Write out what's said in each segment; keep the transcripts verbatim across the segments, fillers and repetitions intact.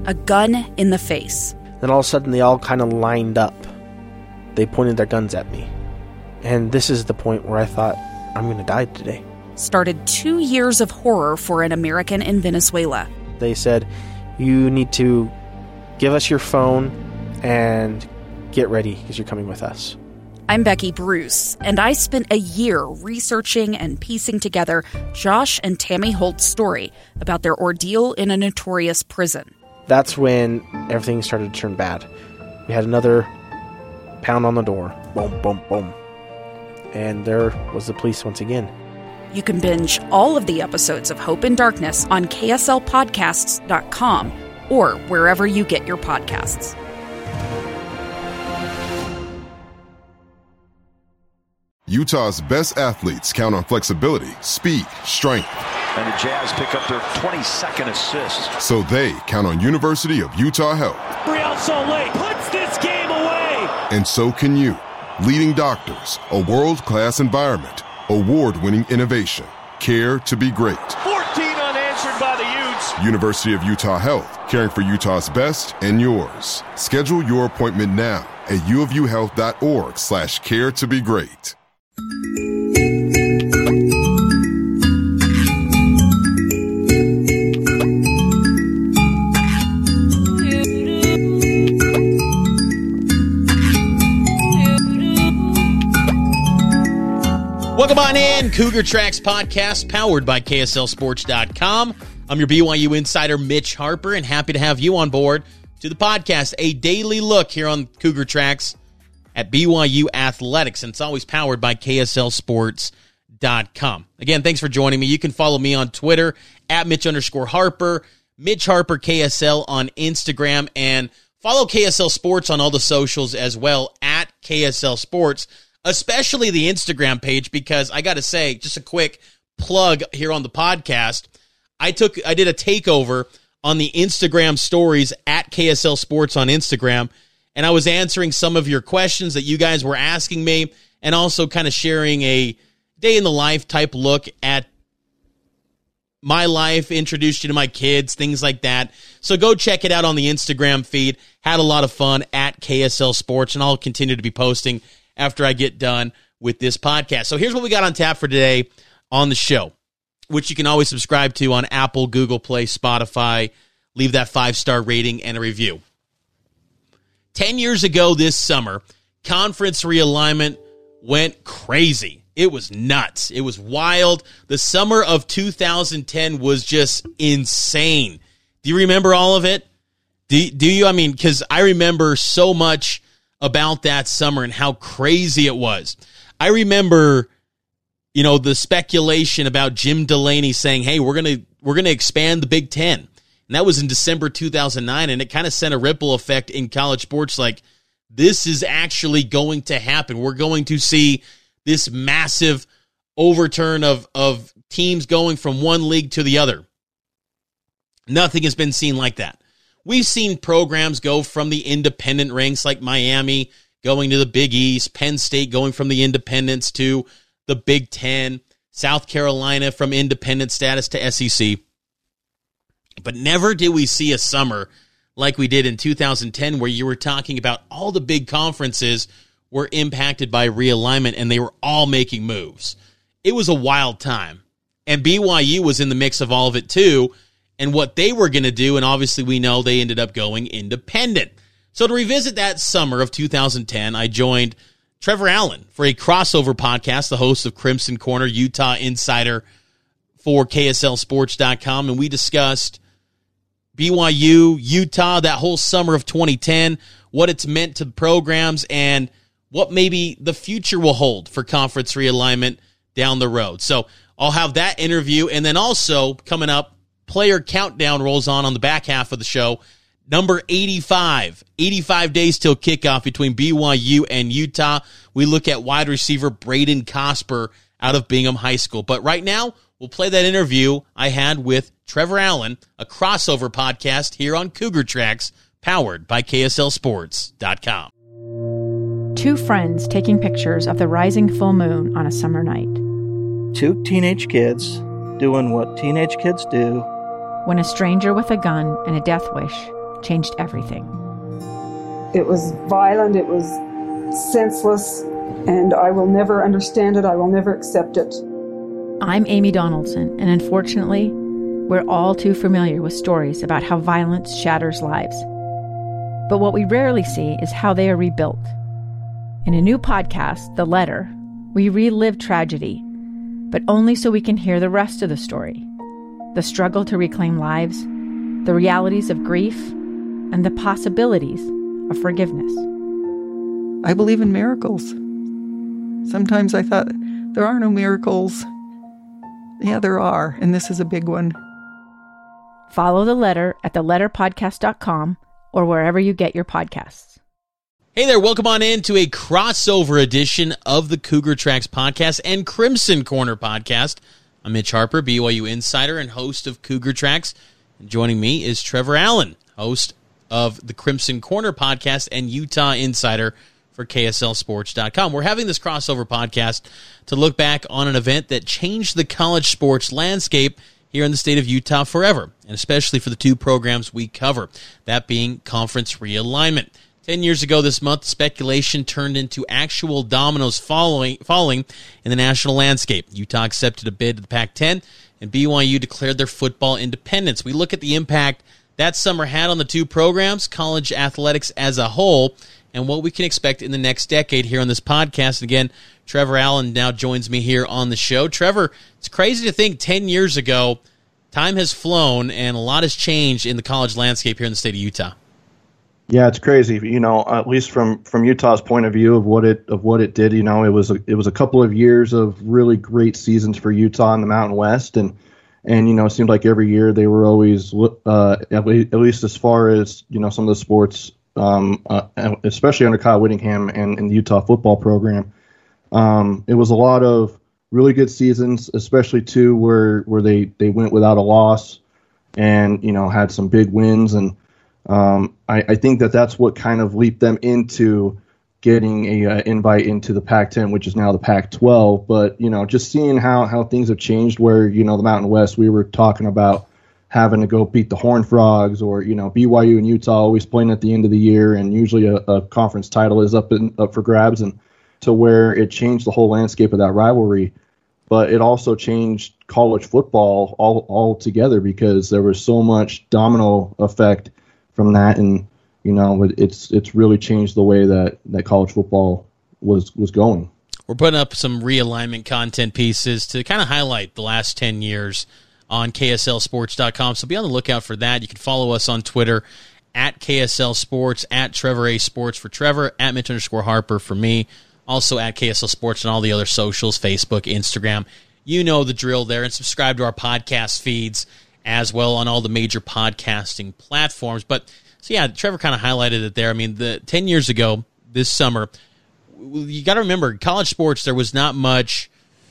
a gun in the face. Then all of a sudden they all kind of lined up. They pointed their guns at me. And this is the point where I thought, I'm going to die today. Started two years of horror for an American in Venezuela. They said, you need to give us your phone and get ready because you're coming with us. I'm Becky Bruce, and I spent a year researching and piecing together Josh and Tammy Holt's story about their ordeal in a notorious prison. That's when everything started to turn bad. We had another pound on the door. Boom, boom, boom. And there was the police once again. You can binge all of the episodes of Hope in Darkness on K S L podcasts dot com or wherever you get your podcasts. Utah's best athletes count on flexibility, speed, strength. And the Jazz pick up their twenty-second assist. So they count on University of Utah Health. Real Salt Lake puts this game away. And so can you. Leading doctors, a world-class environment, award-winning innovation, care to be great. fourteen unanswered by the Utes. University of Utah Health, caring for Utah's best and yours. Schedule your appointment now at uofuhealth.org slash care to be great. Welcome on in, Cougar Tracks podcast powered by K S L Sports dot com. I'm your B Y U insider, Mitch Harper, and happy to have you on board to the podcast, a daily look here on Cougar Tracks at B Y U Athletics, and it's always powered by K S L Sports dot com. Again, thanks for joining me. You can follow me on Twitter at Mitch underscore Harper, Mitch Harper K S L on Instagram, and follow K S L Sports on all the socials as well at K S L Sports. Especially the Instagram page, because I got to say, just a quick plug here on the podcast. I took, I did a takeover on the Instagram stories at K S L Sports on Instagram, and I was answering some of your questions that you guys were asking me, and also kind of sharing a day in the life type look at my life, introduced you to my kids, things like that. So go check it out on the Instagram feed. Had a lot of fun at K S L Sports, and I'll continue to be posting after I get done with this podcast. So here's what we got on tap for today on the show, which you can always subscribe to on Apple, Google Play, Spotify. Leave that five-star rating and a review. Ten years ago this summer, conference realignment went crazy. It was nuts. It was wild. The summer of two thousand ten was just insane. Do you remember all of it? Do, do you? I mean, because I remember so much about that summer and how crazy it was. I remember, you know, the speculation about Jim Delaney saying, hey, we're going to we're going to expand the Big Ten. And that was in December two thousand nine, and it kind of sent a ripple effect in college sports like, this is actually going to happen. We're going to see this massive overturn of, of teams going from one league to the other. Nothing has been seen like that. We've seen programs go from the independent ranks like Miami going to the Big East, Penn State going from the independents to the Big Ten, South Carolina from independent status to S E C. But never did we see a summer like we did in two thousand ten where you were talking about all the big conferences were impacted by realignment and they were all making moves. It was a wild time. And B Y U was in the mix of all of it too, and what they were going to do, and obviously we know they ended up going independent. So to revisit that summer of two thousand ten, I joined Trevor Allen for a crossover podcast, the host of Crimson Corner, Utah Insider for K S L Sports dot com, and we discussed B Y U, Utah, that whole summer of twenty ten, what it's meant to the programs, and what maybe the future will hold for conference realignment down the road. So I'll have that interview, and then also coming up, player countdown rolls on on the back half of the show. Number eighty-five, eighty-five days till kickoff between B Y U and Utah. We look at wide receiver Braden Cosper out of Bingham High School. But right now, we'll play that interview I had with Trevor Allen, a crossover podcast here on Cougar Tracks, powered by K S L Sports dot com. Two friends taking pictures of the rising full moon on a summer night. Two teenage kids doing what teenage kids do. When a stranger with a gun and a death wish changed everything. It was violent, it was senseless, and I will never understand it, I will never accept it. I'm Amy Donaldson, and unfortunately, we're all too familiar with stories about how violence shatters lives. But what we rarely see is how they are rebuilt. In a new podcast, The Letter, we relive tragedy, but only so we can hear the rest of the story. The struggle to reclaim lives, the realities of grief, and the possibilities of forgiveness. I believe in miracles. Sometimes I thought, there are no miracles. Yeah, there are, and this is a big one. Follow The Letter at the letter podcast dot com or wherever you get your podcasts. Hey there, welcome on in to a crossover edition of the Cougar Tracks podcast and Crimson Corner podcast. I'm Mitch Harper, B Y U insider and host of Cougar Tracks. And joining me is Trevor Allen, host of the Crimson Corner podcast and Utah insider for K S L Sports dot com. We're having this crossover podcast to look back on an event that changed the college sports landscape here in the state of Utah forever, and especially for the two programs we cover, that being conference realignment. Ten years ago this month, speculation turned into actual dominoes falling, falling in the national landscape. Utah accepted a bid to the Pac ten, and B Y U declared their football independence. We look at the impact that summer had on the two programs, college athletics as a whole, and what we can expect in the next decade here on this podcast. And again, Trevor Allen now joins me here on the show. Trevor, it's crazy to think ten years ago, time has flown and a lot has changed in the college landscape here in the state of Utah. Yeah, it's crazy. You know, at least from, from Utah's point of view of what it of what it did. You know, it was a, it was a couple of years of really great seasons for Utah in the Mountain West, and and you know, it seemed like every year they were always uh, at, le- at least as far as you know some of the sports, um, uh, especially under Kyle Whittingham and, and the Utah football program. Um, it was a lot of really good seasons, especially two where where they, they went without a loss, and you know had some big wins. And um, I, I think that that's what kind of leaped them into getting a uh, invite into the Pac ten, which is now the Pac twelve. But you know, just seeing how how things have changed, where you know the Mountain West, we were talking about having to go beat the Horned Frogs, or you know B Y U and Utah always playing at the end of the year, and usually a, a conference title is up in, up for grabs, and to where it changed the whole landscape of that rivalry. But it also changed college football all altogether, because there was so much domino effect from that, and you know it's it's really changed the way that, that college football was was going. We're putting up some realignment content pieces to kind of highlight the last ten years on K S L Sports dot com, so be on the lookout for that. You can follow us on Twitter at K S L Sports, at Trevor A Sports for Trevor, at Mitch underscore Harper for me. Also at K S L Sports and all the other socials, Facebook, Instagram. You know the drill there. And subscribe to our podcast feeds as well on all the major podcasting platforms. But, so yeah, Trevor kind of highlighted it there. I mean, the ten years ago, this summer, you got to remember, college sports, there was not much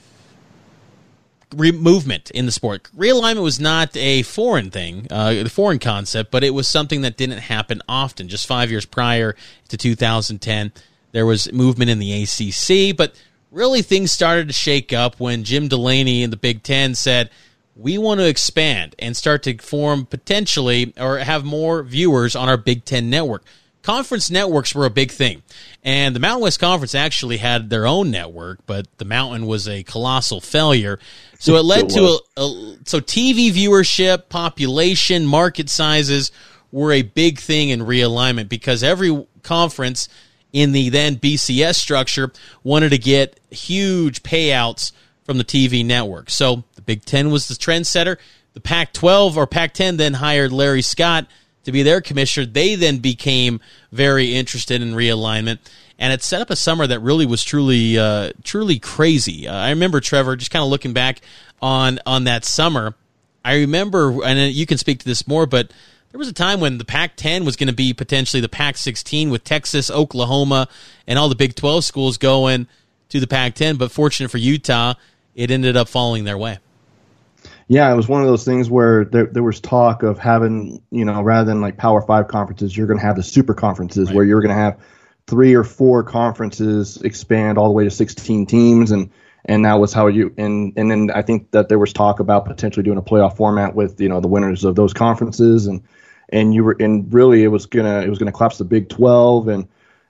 re- movement in the sport. Realignment was not a foreign thing, uh, a foreign concept, but it was something that didn't happen often. Just five years prior to two thousand ten, there was movement in the A C C, but really things started to shake up when Jim Delaney in the Big Ten said, we want to expand and start to form potentially or have more viewers on our Big Ten network. Conference networks were a big thing, and the Mountain West Conference actually had their own network, but the Mountain was a colossal failure. So it led it to a, a so T V viewership, population, market sizes were a big thing in realignment, because every conference in the then B C S structure wanted to get huge payouts from the T V network. So the Big Ten was the trendsetter. The Pac twelve or Pac ten then hired Larry Scott to be their commissioner. They then became very interested in realignment, and it set up a summer that really was truly uh, truly crazy. Uh, I remember, Trevor, just kind of looking back on, on that summer, I remember, and you can speak to this more, but there was a time when the Pac ten was going to be potentially the Pac sixteen, with Texas, Oklahoma, and all the Big twelve schools going to the Pac ten. But fortunate for Utah, it ended up falling their way. Yeah, it was one of those things where there, there was talk of having, you know, rather than like Power Five conferences, you're going to have the super conferences, right, where you're going to have three or four conferences expand all the way to sixteen teams, and and that was how you and and then I think that there was talk about potentially doing a playoff format with, you know, the winners of those conferences, and and you were, and really it was gonna, it was gonna collapse the Big twelve, and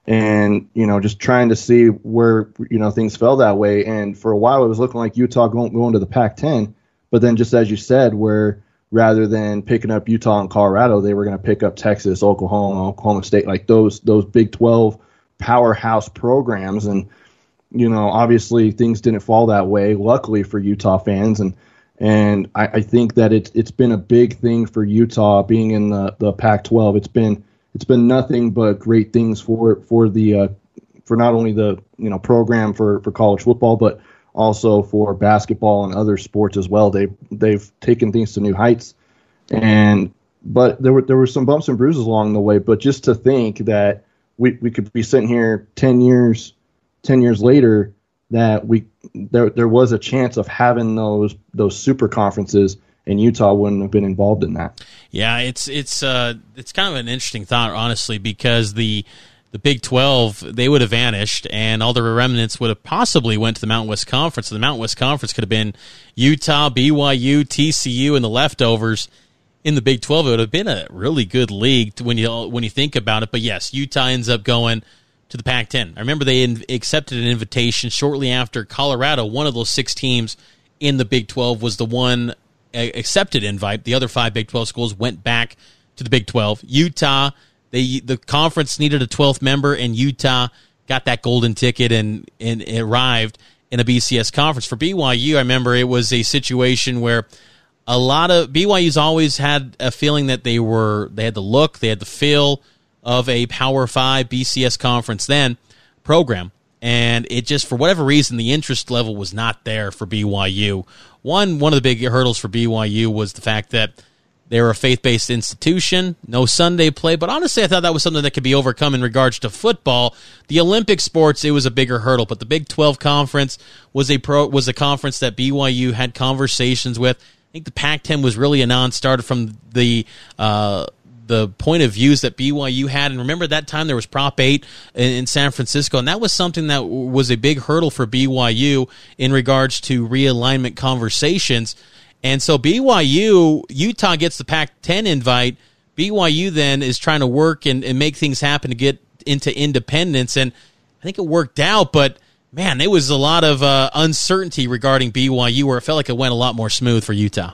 and you know, just trying to see where, you know, things fell that way. And for a while, it was looking like Utah going going to the Pac ten, but then just as you said, where rather than picking up Utah and Colorado, they were going to pick up Texas, Oklahoma, Oklahoma State, like those those Big twelve powerhouse programs. And you know, obviously things didn't fall that way, luckily for Utah fans. And and I, I think that it's it's been a big thing for Utah being in the, the Pac twelve. It's been it's been nothing but great things for for the uh, for not only the you know program for, for college football, but also for basketball and other sports as well. They they've taken things to new heights. And but there were there were some bumps and bruises along the way. But just to think that we, we could be sitting here ten years ten years later, that we there there was a chance of having those those super conferences, and Utah wouldn't have been involved in that. Yeah, it's it's uh it's kind of an interesting thought, honestly, because the the Big twelve, they would have vanished, and all the remnants would have possibly went to the Mountain West Conference. So the Mountain West Conference could have been Utah, B Y U, T C U, and the leftovers in the Big twelve. It would have been a really good league when you when you think about it. But yes, Utah ends up going to the Pac ten. I remember they in, accepted an invitation shortly after Colorado. One of those six teams in the Big twelve was the one accepted invite. The other five Big twelve schools went back to the Big twelve. Utah, they the conference needed a twelfth member, and Utah got that golden ticket and, and arrived in a B C S conference. For B Y U, I remember it was a situation where a lot of B Y U's always had a feeling that they were they had the look, they had the feel of a Power Five B C S conference then program, and it just, for whatever reason, the interest level was not there for B Y U. One one of the big hurdles for B Y U was the fact that they were a faith-based institution, no Sunday play, but honestly, I thought that was something that could be overcome in regards to football. The Olympic sports, it was a bigger hurdle, but the Big twelve conference was a pro was a conference that B Y U had conversations with. I think the Pac ten was really a non-starter from the uh, the point of views that B Y U had. And remember, that time there was Prop eight in, in San Francisco, and that was something that was a big hurdle for B Y U in regards to realignment conversations. And so B Y U, Utah gets the Pac ten invite. B Y U then is trying to work and, and make things happen to get into independence, and I think it worked out, but man, there was a lot of uh, uncertainty regarding B Y U, where it felt like it went a lot more smooth for Utah.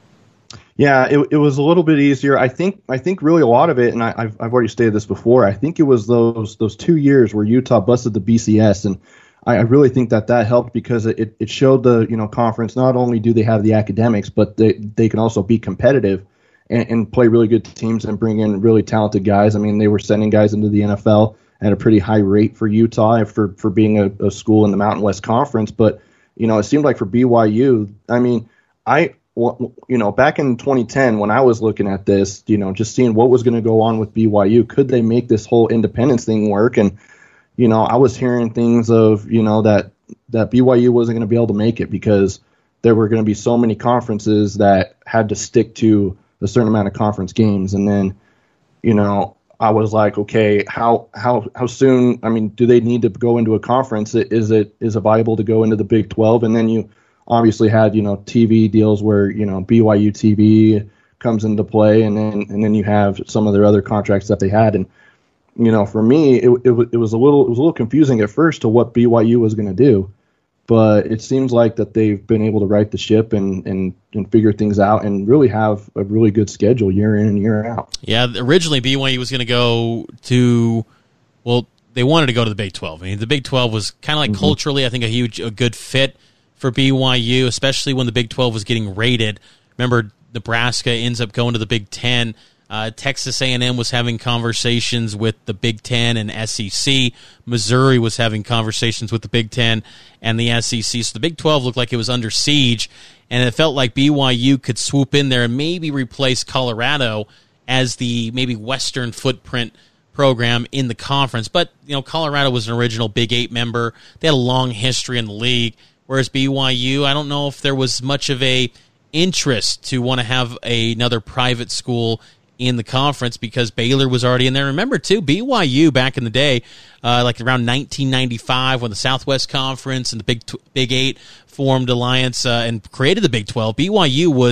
Yeah, it it was a little bit easier. I think I think really a lot of it, and I, I've I've already stated this before, I think it was those those two years where Utah busted the B C S, and I, I really think that that helped because it, it showed the you know conference not only do they have the academics, but they they can also be competitive and, and play really good teams and bring in really talented guys. I mean, they were sending guys into the N F L at a pretty high rate for Utah for for being a, a school in the Mountain West Conference. But you know, it seemed like for B Y U, I mean, I. You know, back in twenty ten, when I was looking at this, you know, just seeing what was going to go on with B Y U, could they make this whole independence thing work? And, you know, I was hearing things of, you know, that, that B Y U wasn't going to be able to make it because there were going to be so many conferences that had to stick to a certain amount of conference games. And then, you know, I was like, okay, how how how soon? I mean, do they need to go into a conference? Is it is it viable to go into the Big twelve? And then you obviously had, you know, T V deals where, you know, B Y U T V comes into play, and then and then you have some of their other contracts that they had. And, you know, for me, it it, it was a little it was a little confusing at first to what B Y U was going to do, but it seems like that they've been able to right the ship and, and, and figure things out and really have a really good schedule year in and year out. Yeah, originally B Y U was going to go to, well, they wanted to go to the Big twelve. I mean, the Big twelve was kind of like mm-hmm. culturally, I think, a huge, a good fit for B Y U, especially when the Big twelve was getting rated. Remember, Nebraska ends up going to the Big ten. Uh, Texas A and M was having conversations with the Big Ten and S E C. Missouri was having conversations with the Big Ten and the S E C. So the Big twelve looked like it was under siege, and it felt like B Y U could swoop in there and maybe replace Colorado as the maybe Western footprint program in the conference. But, you know, Colorado was an original Big Eight member. They had a long history in the league. Whereas B Y U, I don't know if there was much of a interest to want to have a, another private school in the conference because Baylor was already in there. Remember, too, B Y U back in the day, uh, like around nineteen ninety-five when the Southwest Conference and the Big Big Eight formed alliance uh, and created the Big twelve, B Y U was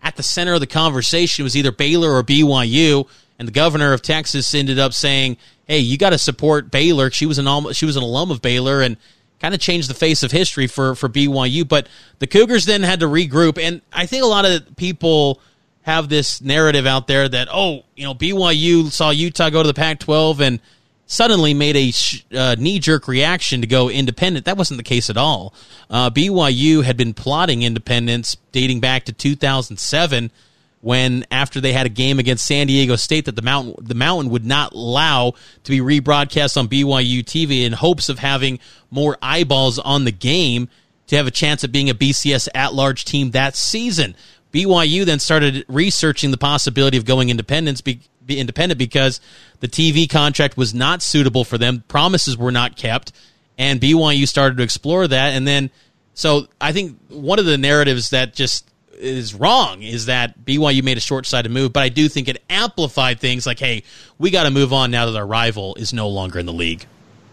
at the center of the conversation. It was either Baylor or B Y U, and the governor of Texas ended up saying, hey, you got to support Baylor. She was an alum, she was an alum of Baylor, and kind of changed the face of history for, for B Y U. But the Cougars then had to regroup, and I think a lot of people have this narrative out there that, oh, you know, B Y U saw Utah go to the Pac twelve and suddenly made a sh- uh, knee-jerk reaction to go independent. That wasn't the case at all. Uh, B Y U had been plotting independence dating back to two thousand seven, when after they had a game against San Diego State that the Mountain the Mountain would not allow to be rebroadcast on B Y U T V in hopes of having more eyeballs on the game to have a chance at being a B C S at-large team that season. B Y U then started researching the possibility of going independence be, be independent because the T V contract was not suitable for them. Promises were not kept, and B Y U started to explore that. And then, so I think one of the narratives that just is wrong is that B Y U made a short-sighted move, but I do think it amplified things like, hey, we got to move on now that our rival is no longer in the league.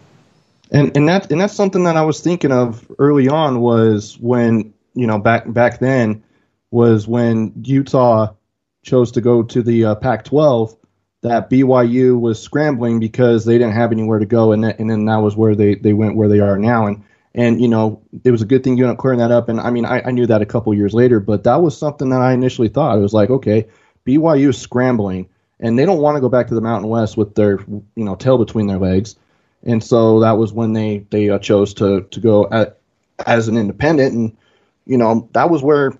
And and that and that's something that I was thinking of early on was when, you know, back back then was when Utah chose to go to the uh, Pac twelve, that B Y U was scrambling because they didn't have anywhere to go, and that, and then that was where they, they went where they are now. And And, you know, it was a good thing you ended up clearing that up. And, I mean, I, I knew that a couple years later, but that was something that I initially thought. It was like, okay, B Y U is scrambling, and they don't want to go back to the Mountain West with their, you know, tail between their legs. And so that was when they, they uh, chose to, to go at, as an independent. And, you know, that was where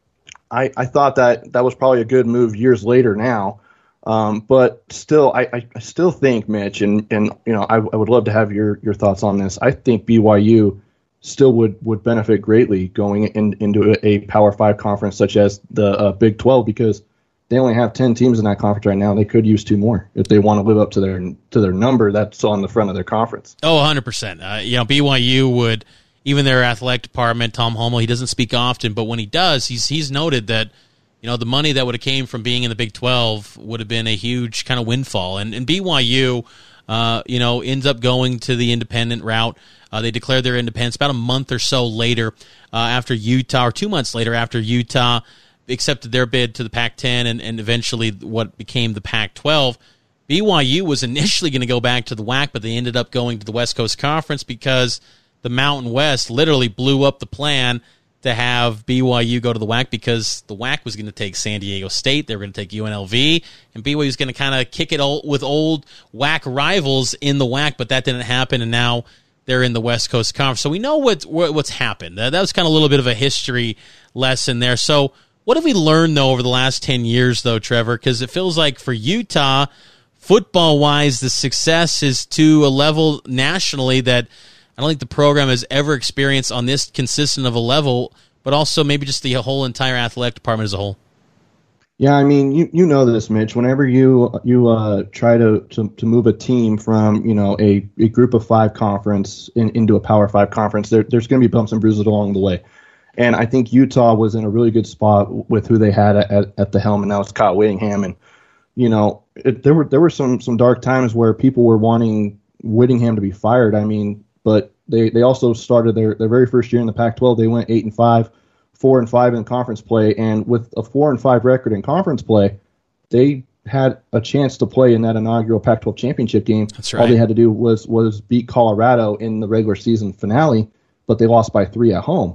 I, I thought that that was probably a good move years later now. Um, but still, I, I still think, Mitch, and, and you know, I, I would love to have your, your thoughts on this. I think B Y U still would, would benefit greatly going in, into a Power Five conference such as the uh, Big twelve, because they only have ten teams in that conference right now. They could use two more if they want to live up to their to their number that's on the front of their conference. Oh, one hundred percent. Uh, you know, B Y U would, even their athletic department, Tom Holmoe, he doesn't speak often, but when he does, he's he's noted that, you know, the money that would have came from being in the Big twelve would have been a huge kind of windfall. And, and B Y U, uh, you know, ends up going to the independent route. Uh, they declared their independence about a month or so later uh, after Utah, or two months later after Utah accepted their bid to the Pac ten and, and eventually what became the Pac twelve. B Y U was initially going to go back to the W A C, but they ended up going to the West Coast Conference because the Mountain West literally blew up the plan to have B Y U go to the W A C, because the W A C was going to take San Diego State, they were going to take U N L V, and B Y U was going to kind of kick it old, with old W A C rivals in the W A C, but that didn't happen, and now they're in the West Coast Conference. So we know what, what what's happened. That was kind of a little bit of a history lesson there. So what have we learned, though, over the last ten years, though, Trevor? Because it feels like for Utah, football-wise, the success is to a level nationally that I don't think the program has ever experienced on this consistent of a level, but also maybe just the whole entire athletic department as a whole. Yeah, I mean, you, you know this, Mitch. Whenever you you uh, try to, to to move a team from, you know, a, a group of five conference in, into a Power Five conference, there, there's going to be bumps and bruises along the way. And I think Utah was in a really good spot with who they had at, at the helm, and that was Kyle Whittingham. And, you know, it, there were there were some some dark times where people were wanting Whittingham to be fired. I mean, but they, they also started their, their very first year in the Pac twelve. They went eight and five, four and five in conference play, and with a four and five record in conference play, they had a chance to play in that inaugural Pac twelve championship game. That's right. All they had to do was was beat Colorado in the regular season finale, but they lost by three at home.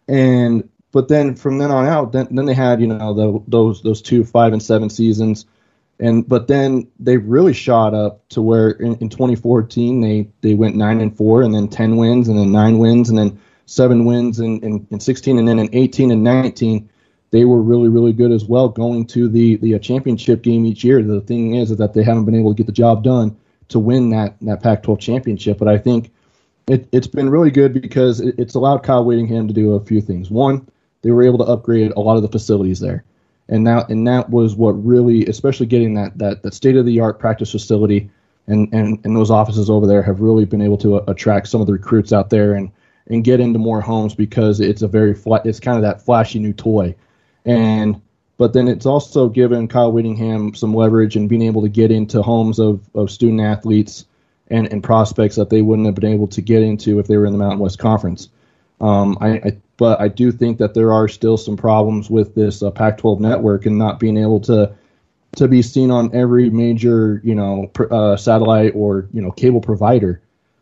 And but then from then on out, then, then they had, you know, the, those those two five and seven seasons. And but then they really shot up to where in, in twenty fourteen they, they went nine and four, and then ten wins, and then nine wins, and then seven wins in, in, in sixteen, and then in eighteen and nineteen they were really really good as well, going to the the championship game each year. The thing is, is that they haven't been able to get the job done to win that that Pac twelve championship. But I think it, it's been really good because it, it's allowed Kyle Whittingham to do a few things. One, they were able to upgrade a lot of the facilities there. And now, and that was what really, especially getting that that, that state-of-the-art practice facility and, and, and those offices over there have really been able to uh, attract some of the recruits out there and, and get into more homes, because it's a very fla- it's kind of that flashy new toy. And but then it's also given Kyle Whittingham some leverage and being able to get into homes of, of student athletes and, and prospects that they wouldn't have been able to get into if they were in the Mountain West Conference. Um, I, I but I do think that there are still some problems with this uh, Pac twelve network and not being able to to be seen on every major, you know, pr- uh, satellite or, you know, cable provider.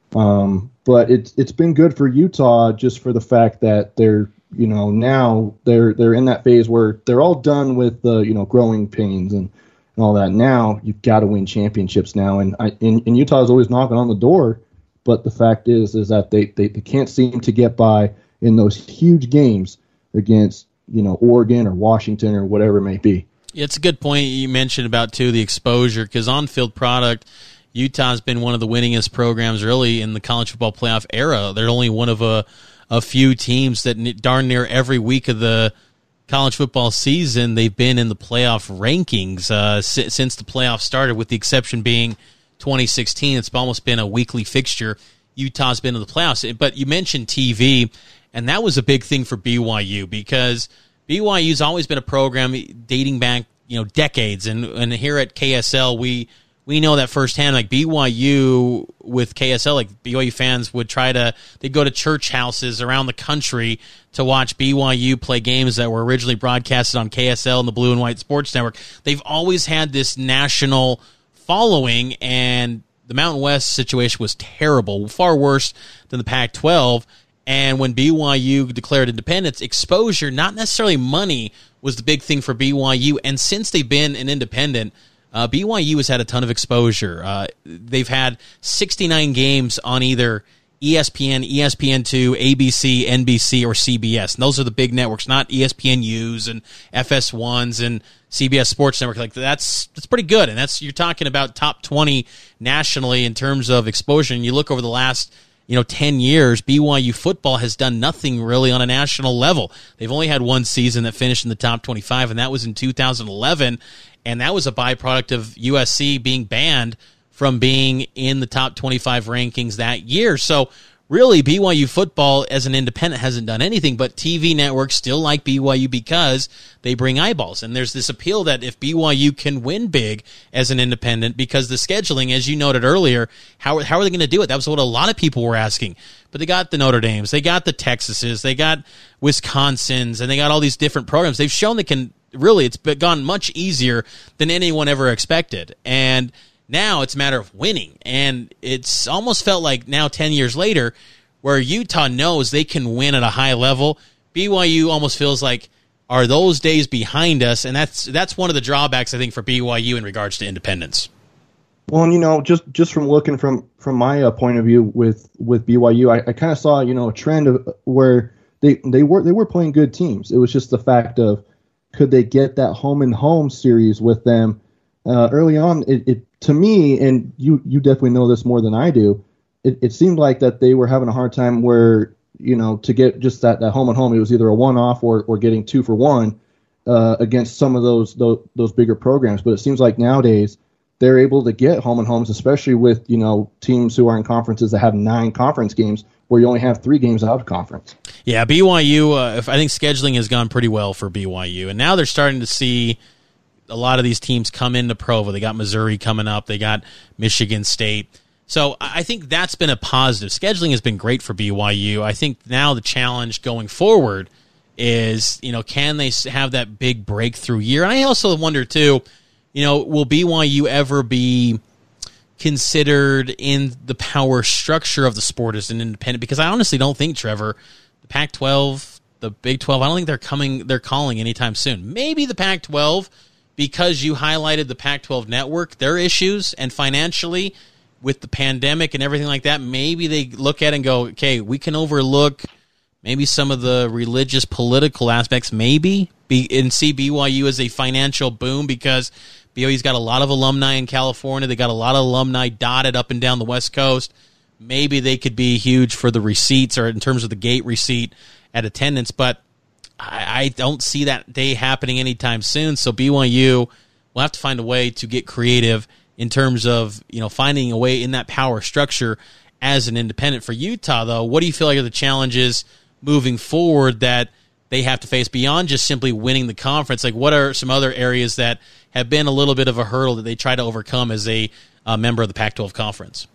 Um, but it's it's been good for Utah just for the fact that they're, you know, now they're they're in that phase where they're all done with the, you know, growing pains and, and all that. Now you've got to win championships now, and I, and, and Utah is always knocking on the door. But the fact is, is that they, they, they can't seem to get by in those huge games against, you know, Oregon or Washington or whatever it may be. It's a good point you mentioned about, too, the exposure, because on-field product, Utah's been one of the winningest programs really in the college football playoff era. They're only one of a, a few teams that darn near every week of the college football season, they've been in the playoff rankings uh, si- since the playoffs started, with the exception being twenty sixteen. It's almost been a weekly fixture. Utah's been in the playoffs. But you mentioned T V, and that was a big thing for B Y U because B Y U's always been a program dating back, you know, decades. And, and here at K S L, we we know that firsthand. Like B Y U with K S L, like B Y U fans would try to, they'd go to church houses around the country to watch B Y U play games that were originally broadcasted on K S L and the Blue and White Sports Network. They've always had this national following, and the Mountain West situation was terrible, far worse than the Pac twelve. And when B Y U declared independence, exposure, not necessarily money, was the big thing for B Y U. And since they've been an independent, uh, B Y U has had a ton of exposure. Uh, they've had sixty-nine games on either E S P N, E S P N two, A B C, N B C, or C B S. And those are the big networks, not E S P N U's and F S ones and C B S Sports Network. Like that's that's pretty good. And that's, you're talking about top twenty nationally in terms of exposure. And you look over the last, you know, ten years, B Y U football has done nothing really on a national level. They've only had one season that finished in the top twenty-five, and that was in two thousand eleven, and that was a byproduct of U S C being banned from being in the top twenty-five rankings that year. So really, B Y U football as an independent hasn't done anything, but T V networks still like B Y U because they bring eyeballs. And there's this appeal that if B Y U can win big as an independent, because the scheduling, as you noted earlier, how, how are they going to do it? That was what a lot of people were asking. But they got the Notre Dames, they got the Texases, they got Wisconsins, and they got all these different programs. They've shown they can, really, it's gone much easier than anyone ever expected. And now it's a matter of winning, and it's almost felt like now ten years later where Utah knows they can win at a high level. B Y U almost feels like, are those days behind us? And that's that's one of the drawbacks, I think, for B Y U in regards to independence. Well, and, you know, just, just from looking from, from my uh, point of view with, with B Y U, I, I kind of saw, you know, a trend of where they, they were they were playing good teams. It was just the fact of, could they get that home and home series with them uh, early on? It, it to me, and you you definitely know this more than I do, it, it seemed like that they were having a hard time where, you know, to get just that, that home and home, it was either a one-off or, or getting two for one uh, against some of those, those those bigger programs. But it seems like nowadays they're able to get home and homes, especially with, you know, teams who are in conferences that have nine conference games where you only have three games out of conference. Yeah, B Y U, uh, I think scheduling has gone pretty well for B Y U. And now they're starting to see a lot of these teams come into Provo. They got Missouri coming up. They got Michigan State. So I think that's been a positive. Scheduling has been great for B Y U. I think now the challenge going forward is, you know, can they have that big breakthrough year? And I also wonder, too, you know, will B Y U ever be considered in the power structure of the sport as an independent? Because I honestly don't think, Trevor, the Pac twelve, the Big twelve, I don't think they're coming, they're calling anytime soon. Maybe the Pac twelve, because you highlighted the Pac twelve network, their issues, and financially with the pandemic and everything like that, maybe they look at it and go, okay, we can overlook maybe some of the religious, political aspects, maybe, be, and see B Y U as a financial boom, because B Y U's got a lot of alumni in California. They got a lot of alumni dotted up and down the West Coast. Maybe they could be huge for the receipts or in terms of the gate receipt at attendance, but I, I don't see that day happening anytime soon. So B Y U will have to find a way to get creative in terms of, you know, finding a way in that power structure as an independent. For Utah, though, what do you feel like are the challenges moving forward that they have to face beyond just simply winning the conference? Like, what are some other areas that have been a little bit of a hurdle that they try to overcome as a uh, member of the Pac twelve conference?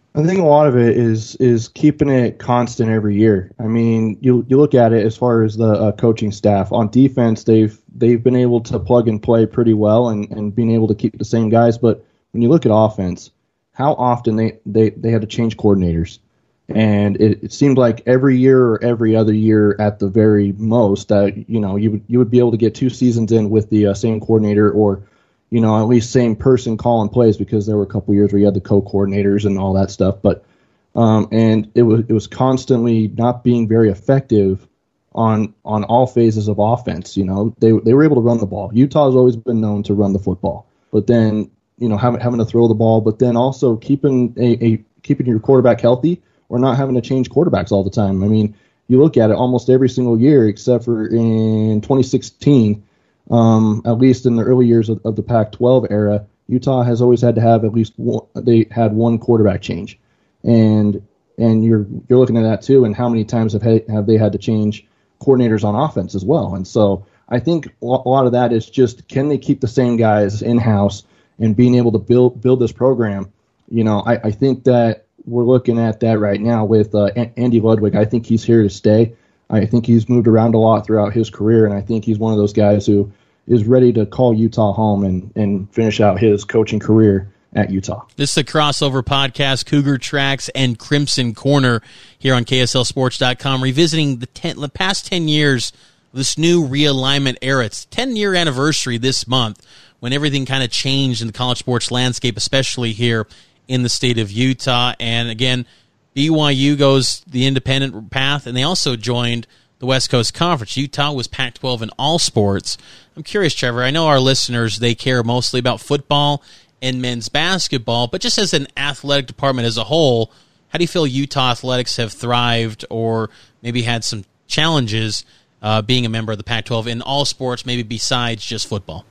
I think a lot of it is is keeping it constant every year. I mean, you you look at it as far as the uh, coaching staff on defense. They've they've been able to plug and play pretty well, and, and being able to keep the same guys. But when you look at offense, how often they, they, they had to change coordinators, and it, it seemed like every year or every other year at the very most that uh, you know you would you would be able to get two seasons in with the uh, same coordinator, or you know, at least same person calling plays, because there were a couple years where you had the co-coordinators and all that stuff. But um, and it was it was constantly not being very effective on on all phases of offense. You know, they they were able to run the ball. Utah's always been known to run the football, but then you know having having to throw the ball, but then also keeping a, a keeping your quarterback healthy, or not having to change quarterbacks all the time. I mean, you look at it almost every single year except for in twenty sixteen. Um, at least in the early years of, of the Pac twelve era, Utah has always had to have at least one, they had one quarterback change, and and you're you're looking at that too, and how many times have have they had to change coordinators on offense as well. And so I think a lot of that is just, can they keep the same guys in house and being able to build build this program. You know, I, I think that we're looking at that right now with uh, Andy Ludwig. I think he's here to stay. I think he's moved around a lot throughout his career, and I think he's one of those guys who is ready to call Utah home and, and finish out his coaching career at Utah. This is the Crossover Podcast, Cougar Tracks and Crimson Corner here on K S L Sports dot com, revisiting the, ten, the past ten years of this new realignment era. It's ten-year anniversary this month when everything kind of changed in the college sports landscape, especially here in the state of Utah. And again, B Y U goes the independent path, and they also joined the West Coast Conference. Utah was Pac twelve in all sports. I'm curious, Trevor, I know our listeners, they care mostly about football and men's basketball, but just as an athletic department as a whole, how do you feel Utah athletics have thrived or maybe had some challenges uh, being a member of the Pac twelve in all sports, maybe besides just football?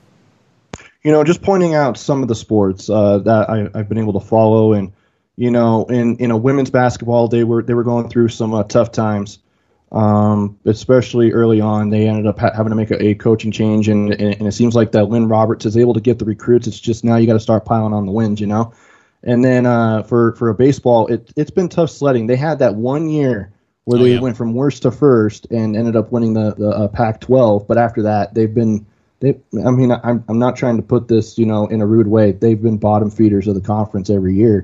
You know, just pointing out some of the sports uh, that I, I've been able to follow, and you know, in, in a women's basketball, they were they were going through some uh, tough times, um, especially early on. They ended up ha- having to make a, a coaching change, and, and, and it seems like that Lynn Roberts is able to get the recruits. It's just now you got to start piling on the wins, you know. And then uh, for for a baseball, it it's been tough sledding. They had that one year where oh, they yeah. went from worst to first and ended up winning the the uh, Pac twelve. But after that, they've been they. I mean, I'm I'm not trying to put this, you know, in a rude way. They've been bottom feeders of the conference every year.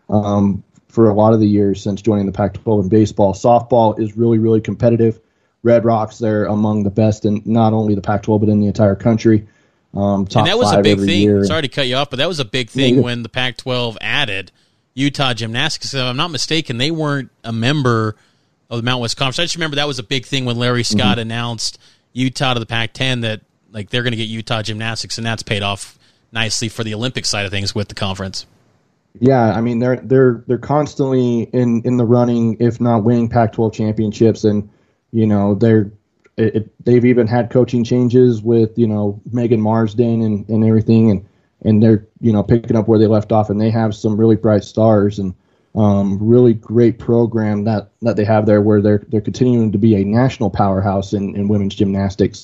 Um, for a lot of the years since joining the Pac twelve in baseball. Softball is really, really competitive. Red Rocks, they're among the best in not only the Pac twelve, but in the entire country. Um, top and that was five a big every thing. year. Sorry to cut you off, but that was a big thing yeah, when the Pac twelve added Utah Gymnastics. If I'm not mistaken, they weren't a member of the Mountain West Conference. I just remember that was a big thing when Larry Scott mm-hmm. announced Utah to the Pac ten, that like they're going to get Utah Gymnastics, and that's paid off nicely for the Olympic side of things with the conference. Yeah, I mean they're they're they're constantly in, in the running, if not winning Pac twelve championships, and you know they're it, it, they've even had coaching changes with you know Megan Marsden and, and everything, and and they're you know picking up where they left off, and they have some really bright stars and um, really great program that, that they have there, where they're they're continuing to be a national powerhouse in, in women's gymnastics.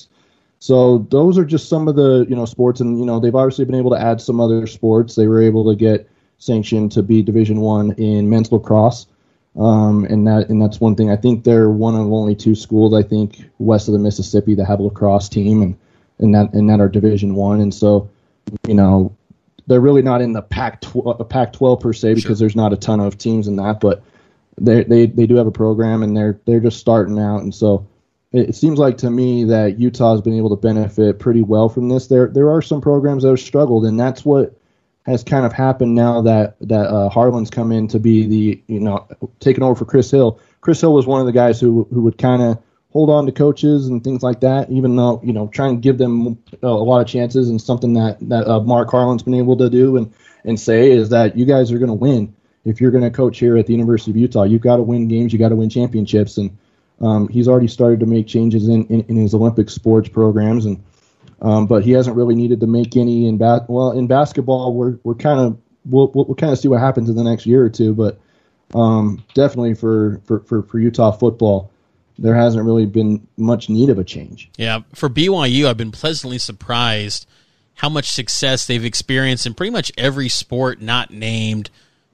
So those are just some of the you know sports, and you know they've obviously been able to add some other sports. They were able to get sanctioned to be Division One in men's lacrosse, um, and that and that's one thing. I think they're one of only two schools I think west of the Mississippi that have a lacrosse team, and and that and that are Division One. And so, you know, they're really not in the Pac twelve per se, because sure. there's not a ton of teams in that, but they they they do have a program, and they're they're just starting out. And so it, it seems like to me that Utah has been able to benefit pretty well from this. There there are some programs that have struggled, and that's what has kind of happened now that that uh, Harlan's come in to be the you know taking over for Chris Hill. Chris Hill was one of the guys who who would kind of hold on to coaches and things like that, even though you know trying to give them a lot of chances, and something that that uh, Mark Harlan's been able to do and and say is that you guys are going to win if you're going to coach here at the University of Utah. You've got to win games, you got to win championships, and um, he's already started to make changes in, in, in his Olympic sports programs, and. Um, but he hasn't really needed to make any in bat. Well, in basketball, we're we're kind of we'll we'll kind of see what happens in the next year or two. But um, definitely for, for, for, for Utah football, there hasn't really been much need of a change. Yeah, for B Y U, I've been pleasantly surprised how much success they've experienced in pretty much every sport not named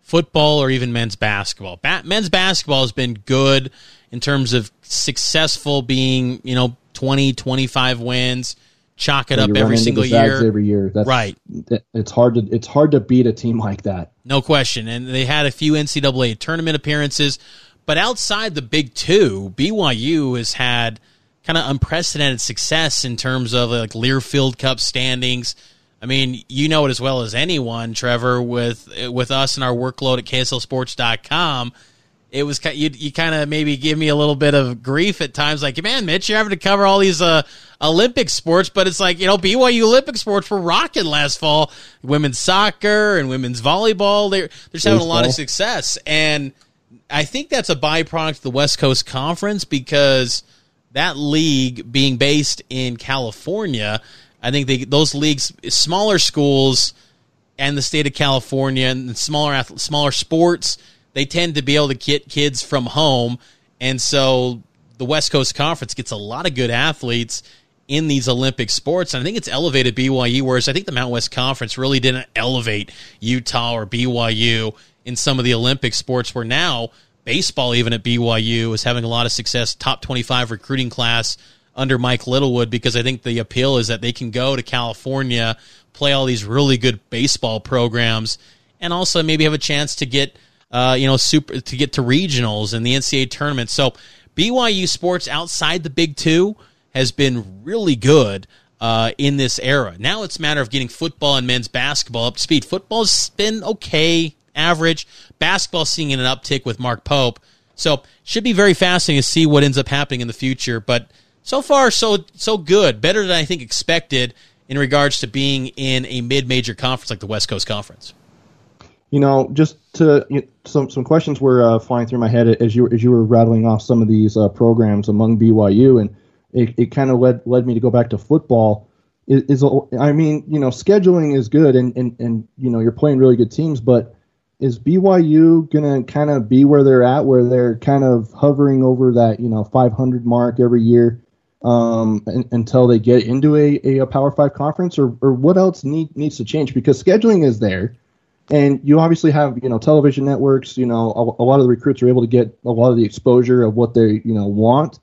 football or even men's basketball. Ba- men's basketball has been good in terms of successful being, you know, twenty, twenty-five wins, chalk it so up every single year. Every year. That's, right. It's hard to it's hard to beat a team like that. No question. And they had a few N C double A tournament appearances. But outside the big two, B Y U has had kind of unprecedented success in terms of like Learfield Cup standings. I mean, you know it as well as anyone, Trevor, with with us and our workload at K S L sports dot com. It was you, you kind of maybe give me a little bit of grief at times, like, man, Mitch, you're having to cover all these uh, Olympic sports, but it's like, you know, B Y U Olympic sports were rocking last fall. Women's soccer and women's volleyball, they're, they're just having a lot of success. And I think that's a byproduct of the West Coast Conference because that league being based in California, I think they, those leagues, smaller schools and the state of California and smaller smaller sports, they tend to be able to get kids from home. And so the West Coast Conference gets a lot of good athletes in these Olympic sports. And I think it's elevated B Y U, whereas I think the Mountain West Conference really didn't elevate Utah or B Y U in some of the Olympic sports, where now baseball, even at B Y U, is having a lot of success, top twenty-five recruiting class under Mike Littlewood, because I think the appeal is that they can go to California, play all these really good baseball programs, and also maybe have a chance to get, uh, you know, super to get to regionals and the N C double A tournament. So B Y U sports outside the Big Two has been really good uh, in this era. Now it's a matter of getting football and men's basketball up to speed. Football's been okay, average. Basketball seeing an uptick with Mark Pope. So should be very fascinating to see what ends up happening in the future. But so far, so so good. Better than I think expected in regards to being in a mid-major conference like the West Coast Conference. You know, just to you know, some some questions were uh, flying through my head as you as you were rattling off some of these uh, programs among B Y U, and it, it kind of led led me to go back to football. Is, is I mean, you know, scheduling is good, and, and and you know, you're playing really good teams, but is B Y U gonna kind of be where they're at, where they're kind of hovering over that, you know, five hundred mark every year um, and, until they get into a, a, a Power Five conference, or or what else need, needs to change? Because scheduling is there, and you obviously have, you know, television networks. You know, a, a lot of the recruits are able to get a lot of the exposure of what they, you know, want,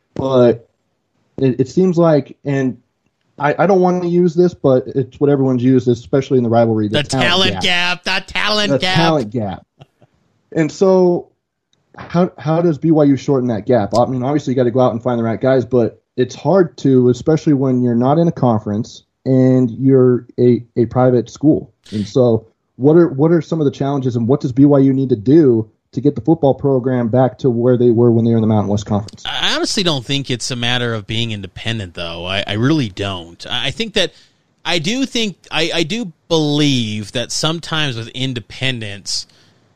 but it, it seems like, and I, I don't want to use this, but it's what everyone's used, especially in the rivalry. The, the talent, talent gap. gap. The talent the gap. The talent gap. And so how how does B Y U shorten that gap? I mean, obviously you got to go out and find the right guys, but it's hard to, especially when you're not in a conference and you're a, a private school. And so what are what are some of the challenges, and what does B Y U need to do to get the football program back to where they were when they were in the Mountain West Conference? I honestly don't think it's a matter of being independent, though. I, I really don't. I think that I do think I, I do believe that sometimes with independence,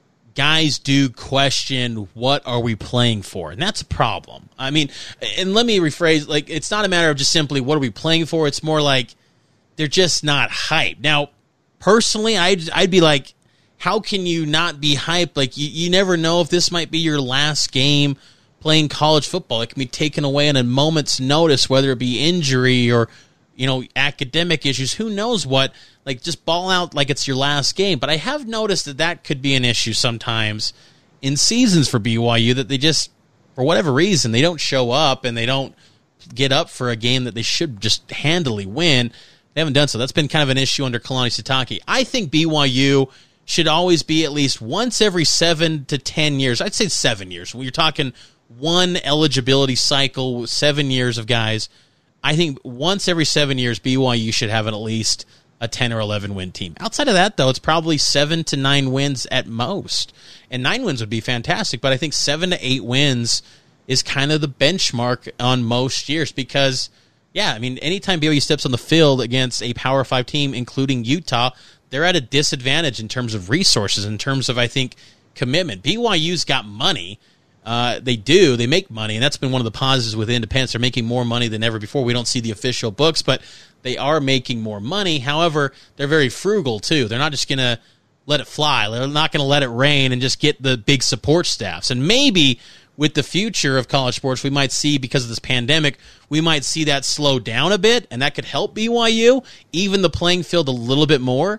guys do question, what are we playing for? And that's a problem. I mean, and let me rephrase, like, it's not a matter of just simply what are we playing for. It's more like they're just not hyped. Now, personally, I'd, I'd be like, how can you not be hyped? Like, you, you never know if this might be your last game playing college football. It can be taken away in a moment's notice, whether it be injury or, you know, academic issues. Who knows what? Like, just ball out like it's your last game. But I have noticed that that could be an issue sometimes in seasons for B Y U, that they just, for whatever reason, they don't show up and they don't get up for a game that they should just handily win. They haven't done so. That's been kind of an issue under Kalani Sitake. I think B Y U should always be at least once every seven to ten years. I'd say seven years. When you're talking one eligibility cycle, seven years of guys, I think once every seven years, B Y U should have at least a ten or eleven win team. Outside of that, though, it's probably seven to nine wins at most. And nine wins would be fantastic, but I think seven to eight wins is kind of the benchmark on most years because, yeah, I mean, anytime B Y U steps on the field against a Power Five team, including Utah, they're at a disadvantage in terms of resources, in terms of, I think, commitment. B Y U's got money. Uh, they do. They make money, and that's been one of the positives with independence. They're making more money than ever before. We don't see the official books, but they are making more money. However, they're very frugal, too. They're not just going to let it fly. They're not going to let it rain and just get the big support staffs. And maybe with the future of college sports, we might see, because of this pandemic, we might see that slow down a bit, and that could help B Y U even the playing field a little bit more.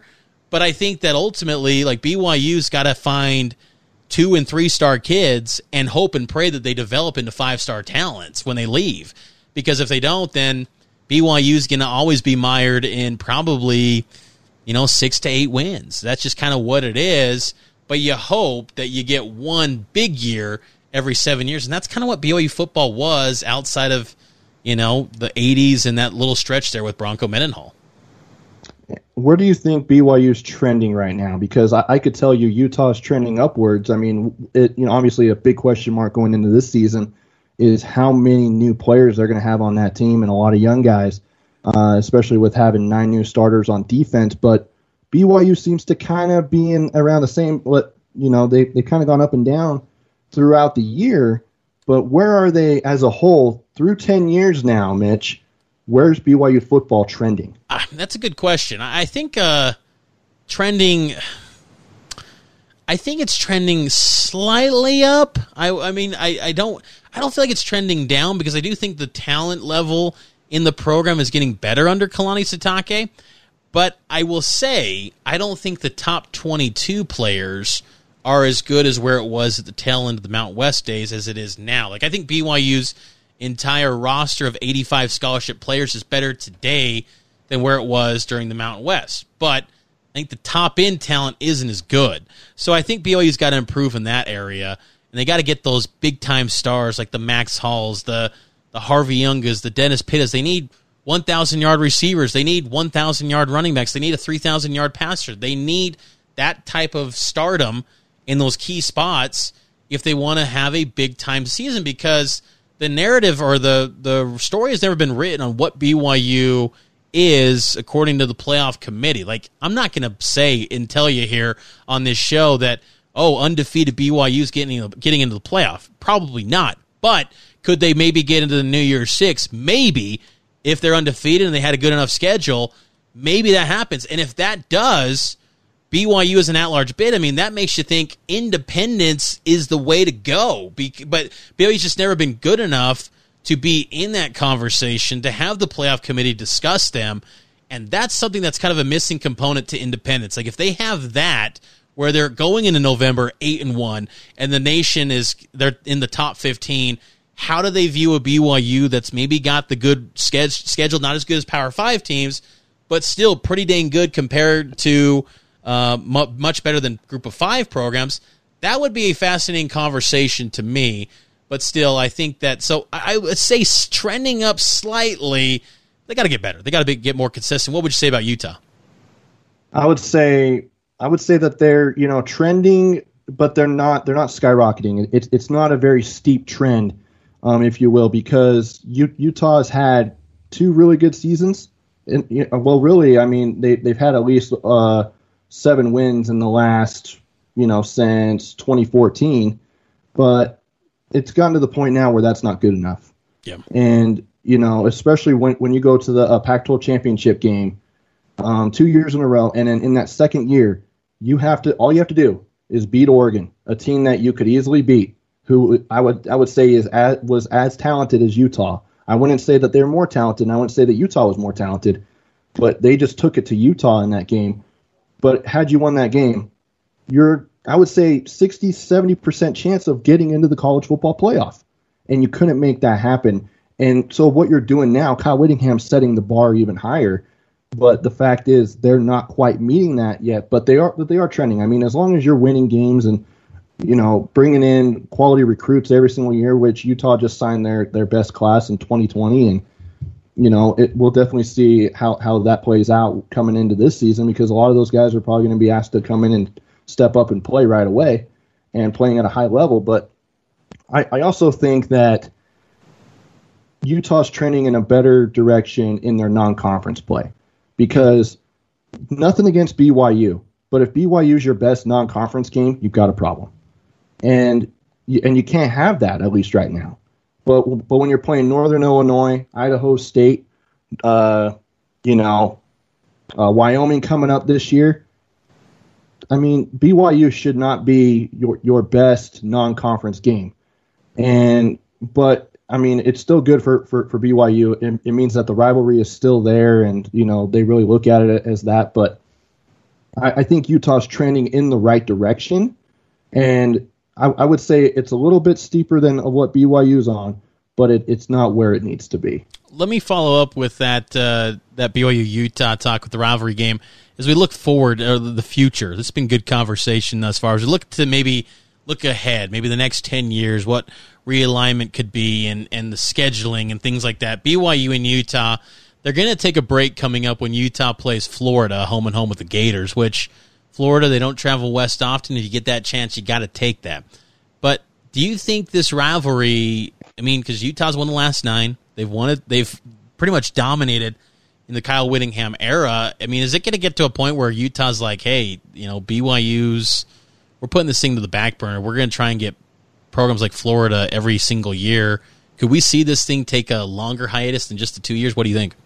But I think that ultimately, like, B Y U's got to find two and three star kids and hope and pray that they develop into five star talents when they leave. Because if they don't, then B Y U's going to always be mired in probably, you know, six to eight wins. That's just kind of what it is. But you hope that you get one big year every seven years. And that's kind of what B Y U football was outside of, you know, the eighties and that little stretch there with Bronco Mendenhall. Where do you think B Y U's trending right now? Because I, I could tell you Utah's trending upwards. I mean, it, you know, obviously a big question mark going into this season is how many new players they're going to have on that team, and a lot of young guys, uh, especially with having nine new starters on defense. But B Y U seems to kind of be in around the same, what you know, they they've kind of gone up and down throughout the year. But where are they as a whole through ten years now, Mitch? Where's B Y U football trending? Uh, that's a good question. I think uh, trending. I think it's trending slightly up. I, I mean, I, I don't. I don't feel like it's trending down because I do think the talent level in the program is getting better under Kalani Sitake. But I will say, I don't think the top twenty-two players are as good as where it was at the tail end of the Mount West days as it is now. Like, I think B Y U's entire roster of eighty-five scholarship players is better today than where it was during the Mountain West. But I think the top-end talent isn't as good. So I think B Y U's got to improve in that area, and they got to get those big-time stars like the Max Halls, the the Harvey Youngas, the Dennis Pittas. They need one thousand yard receivers. They need one thousand yard running backs. They need a three thousand yard passer. They need that type of stardom in those key spots if they want to have a big-time season, because the narrative or the, the story has never been written on what B Y U is according to the playoff committee. Like, I'm not going to say and tell you here on this show that, oh, undefeated B Y U is getting, getting into the playoff. Probably not. But could they maybe get into the New Year's Six? Maybe. If they're undefeated and they had a good enough schedule, maybe that happens. And if that does, B Y U is an at-large bid. I mean, that makes you think independence is the way to go. But B Y U's just never been good enough to be in that conversation, to have the playoff committee discuss them. And that's something that's kind of a missing component to independence. Like, if they have that, where they're going into November eight and one, and the nation is they're in the top fifteen, how do they view a B Y U that's maybe got the good schedule, not as good as Power Five teams, but still pretty dang good compared to uh, m- much better than Group of Five programs? That would be a fascinating conversation to me. But still, I think that, so I would say trending up slightly. They got to get better. They got to get more consistent. What would you say about Utah? I would say I would say that they're, you know, trending, but they're not they're not skyrocketing. It's it's not a very steep trend, um, if you will, because U- Utah has had two really good seasons. And, you know, well, really, I mean, they they've had at least uh, seven wins in the last, you know, since twenty fourteen, but it's gotten to the point now where that's not good enough. Yeah. And, you know, especially when, when you go to the uh, Pac twelve championship game um, two years in a row, and then in that second year, you have to all you have to do is beat Oregon, a team that you could easily beat, who I would I would say is as, was as talented as Utah. I wouldn't say that they're more talented, and I wouldn't say that Utah was more talented, but they just took it to Utah in that game. But had you won that game, you're I would say sixty, seventy percent chance of getting into the college football playoff. And you couldn't make that happen. And so what you're doing now, Kyle Whittingham's setting the bar even higher. But the fact is they're not quite meeting that yet. But they are but they are trending. I mean, as long as you're winning games and, you know, bringing in quality recruits every single year, which Utah just signed their, their best class in twenty twenty. And, you know, it, we'll definitely see how, how that plays out coming into this season, because a lot of those guys are probably going to be asked to come in and step up and play right away and playing at a high level. But I, I also think that Utah's trending in a better direction in their non-conference play, because nothing against B Y U, but if B Y U is your best non-conference game, you've got a problem. And you, and you can't have that, at least right now. But but when you're playing Northern Illinois, Idaho State, uh, you know, uh, Wyoming coming up this year, I mean, B Y U should not be your your best non-conference game. And but I mean, it's still good for, for, for B Y U. It, it means that the rivalry is still there, and you know they really look at it as that. But I, I think Utah's trending in the right direction, and I, I would say it's a little bit steeper than what B Y U's on, but it, it's not where it needs to be. Let me follow up with that uh, that B Y U-Utah talk with the rivalry game. As we look forward to the future, this has been good conversation thus far. As we look to maybe look ahead, maybe the next ten years, what realignment could be and, and the scheduling and things like that. B Y U and Utah, they're going to take a break coming up when Utah plays Florida, home and home with the Gators, which Florida, they don't travel west often. If you get that chance, you got to take that. But do you think this rivalry, I mean, because Utah's won the last nine, they've won it, they've pretty much dominated in the Kyle Whittingham era. I mean, is it going to get to a point where Utah's like, hey, you know, B Y U's, we're putting this thing to the back burner. We're going to try and get programs like Florida every single year. Could we see this thing take a longer hiatus than just the two years? What do you think?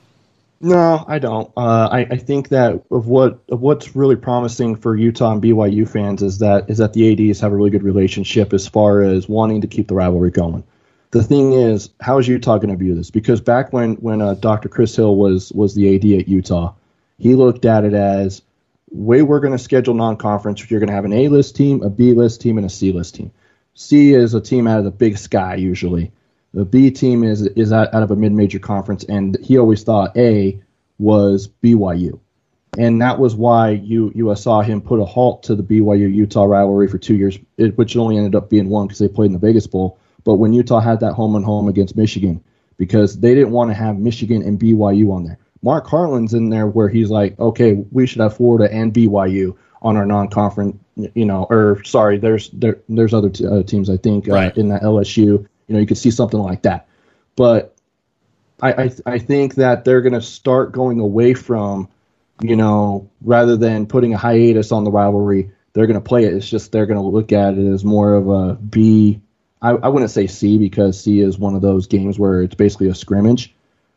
No, I don't. Uh, I, I think that of what of what's really promising for Utah and B Y U fans is that is that the A Ds have a really good relationship as far as wanting to keep the rivalry going. The thing is, how is Utah going to view this? Because back when when uh, Doctor Chris Hill was was the A D at Utah, he looked at it as, way we're going to schedule non-conference, you're going to have an A-list team, a B-list team, and a C-list team. C is a team out of the Big Sky usually. The B team is is out, out of a mid-major conference, and he always thought A was B Y U. And that was why you, you saw him put a halt to the B Y U-Utah rivalry for two years, it, which only ended up being one because they played in the Vegas Bowl. But when Utah had that home and home against Michigan, because they didn't want to have Michigan and B Y U on there. Mark Harlan's in there where he's like, okay, we should have Florida and B Y U on our non-conference, you know, or sorry, there's there, there's other t- uh, teams, I think, uh, right. in that L S U. You know, you could see something like that. But I I, I think that they're going to start going away from, you know, rather than putting a hiatus on the rivalry, they're going to play it. It's just they're going to look at it as more of a B. I, I wouldn't say C because C is one of those games where it's basically a scrimmage.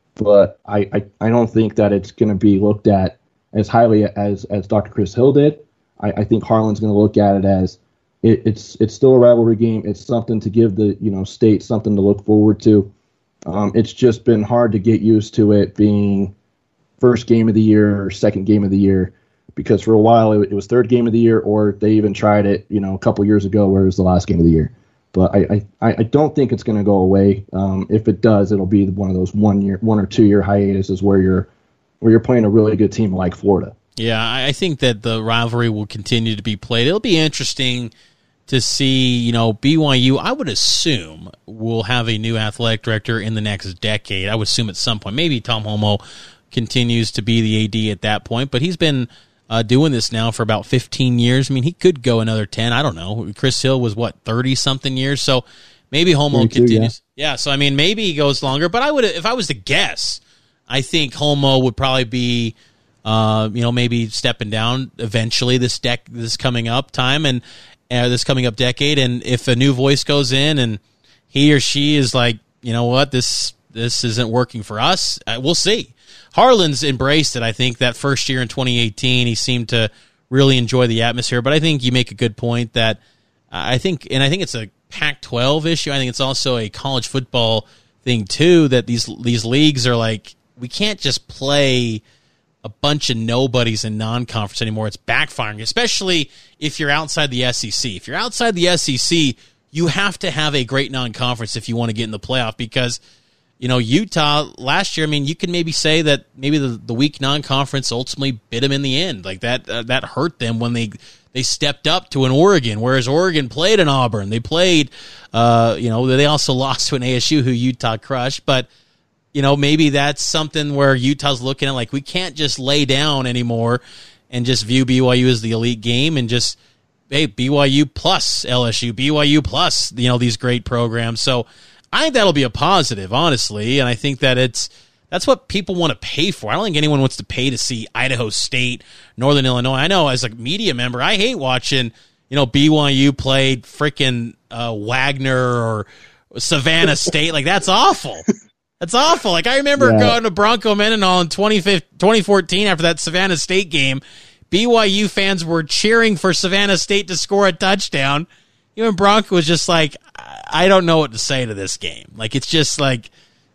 But I, I, I don't think that it's going to be looked at as highly as, as Doctor Chris Hill did. I, I think Harlan's going to look at it as it, it's it's still a rivalry game. It's something to give the you know state something to look forward to. Um, it's just been hard to get used to it being first game of the year or second game of the year, because for a while it, it was third game of the year, or they even tried it you know a couple years ago where it was the last game of the year. But I, I, I don't think it's going to go away. Um, if it does, it'll be one of those one year, one or two year hiatuses where you're where you're playing a really good team like Florida. Yeah, I think that the rivalry will continue to be played. It'll be interesting to see, you know, B Y U, I would assume, will have a new athletic director in the next decade. I would assume at some point. Maybe Tom Holmoe continues to be the A D at that point, but he's been uh, doing this now for about fifteen years. I mean, he could go another ten. I don't know. Chris Hill was, what, thirty-something years? So maybe Holmoe continues. Yeah. yeah, so, I mean, maybe he goes longer. But I would, if I was to guess, I think Holmoe would probably be, uh, you know, maybe stepping down eventually this dec- this coming up time and uh, this coming up decade. And if a new voice goes in and he or she is like, you know what, this this isn't working for us, uh, we'll see. Harlan's embraced it. I think that first year in twenty eighteen, he seemed to really enjoy the atmosphere. But I think you make a good point that uh, I think, and I think it's a Pac twelve issue. I think it's also a college football thing too, that these these leagues are like, we can't just play a bunch of nobodies in non-conference anymore. It's backfiring, especially if you're outside the S E C. If you're outside the S E C, you have to have a great non-conference if you want to get in the playoff, because, you know, Utah last year, I mean, you can maybe say that maybe the, the weak non-conference ultimately bit them in the end. Like that uh, that hurt them when they they stepped up to an Oregon, whereas Oregon played an Auburn. They played, uh, you know, they also lost to an A S U who Utah crushed, but you know, maybe that's something where Utah's looking at, like, we can't just lay down anymore and just view B Y U as the elite game and just, hey, B Y U plus L S U, B Y U plus, you know, these great programs. So I think that'll be a positive, honestly, and I think that it's that's what people want to pay for. I don't think anyone wants to pay to see Idaho State, Northern Illinois. I know as a media member, I hate watching, you know, B Y U play freaking uh, Wagner or Savannah State. Like, that's awful. That's awful. Like, I remember yeah. going to Bronco Mendenhall in twenty fourteen after that Savannah State game. B Y U fans were cheering for Savannah State to score a touchdown. Even Bronco was just like, I don't know what to say to this game. Like, it's just like,